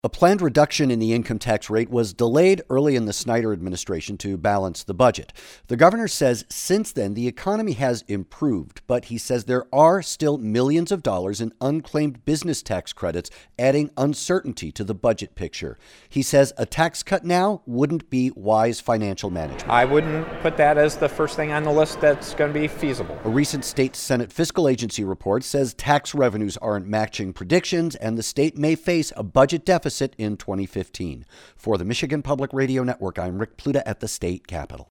A planned reduction in the income tax rate was delayed early in the Snyder administration to balance the budget. The governor says since then the economy has improved, but he says there are still millions of dollars in unclaimed business tax credits, adding uncertainty to the budget picture. He says a tax cut now wouldn't be wise financial management. I wouldn't put that as the first thing on the list that's going to be feasible. A recent state Senate Fiscal Agency report says tax revenues aren't matching predictions, and the state may face a budget deficit in 2015. For the Michigan Public Radio Network, I'm Rick Pluta at the state capitol.